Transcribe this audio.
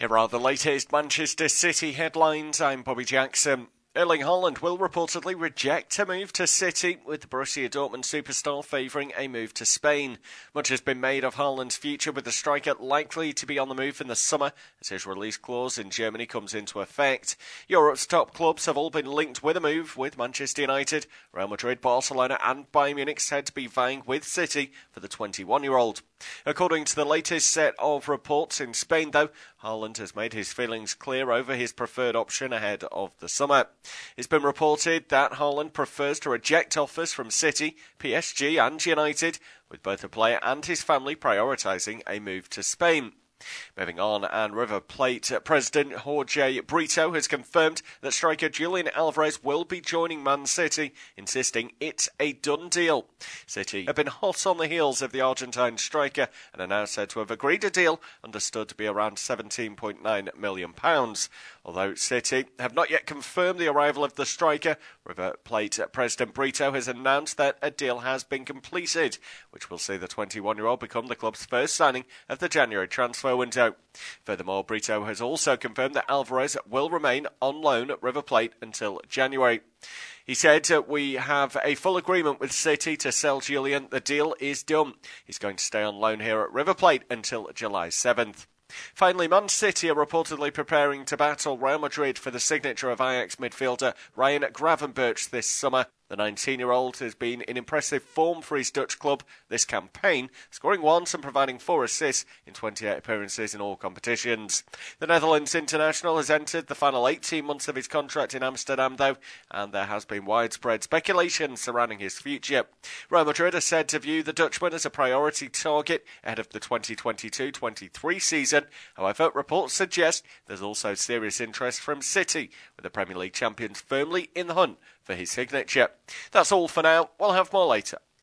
Here are the latest Manchester City headlines. I'm Bobby Jackson. Erling Haaland will reportedly reject a move to City, with the Borussia Dortmund superstar favouring a move to Spain. Much has been made of Haaland's future, with the striker likely to be on the move in the summer as his release clause in Germany comes into effect. Europe's top clubs have all been linked with a move, with Manchester United, Real Madrid, Barcelona and Bayern Munich said to be vying with City for the 21-year-old. According to the latest set of reports in Spain, though, Haaland has made his feelings clear over his preferred option ahead of the summer. It's been reported that Haaland prefers to reject offers from City, PSG and United, with both the player and his family prioritising a move to Spain. Moving on, and River Plate president Jorge Brito has confirmed that striker Julian Alvarez will be joining Man City, insisting it's a done deal. City have been hot on the heels of the Argentine striker and are now said to have agreed a deal understood to be around £17.9 million. Although City have not yet confirmed the arrival of the striker, River Plate president Brito has announced that a deal has been completed, which will see the 21-year-old become the club's first signing of the January transfer window. Furthermore, Brito has also confirmed that Alvarez will remain on loan at River Plate until January. He said, "We have a full agreement with City to sell Julian. The deal is done. He's going to stay on loan here at River Plate until July 7th. Finally, Man City are reportedly preparing to battle Real Madrid for the signature of Ajax midfielder Ryan Gravenberch this summer. The 19-year-old has been in impressive form for his Dutch club this campaign, scoring once and providing 4 assists in 28 appearances in all competitions. The Netherlands international has entered the final 18 months of his contract in Amsterdam, though, and there has been widespread speculation surrounding his future. Real Madrid are said to view the Dutchman as a priority target ahead of the 2022-23 season. However, reports suggest there's also serious interest from City, with the Premier League champions firmly in the hunt for his signature. That's all for now. We'll have more later.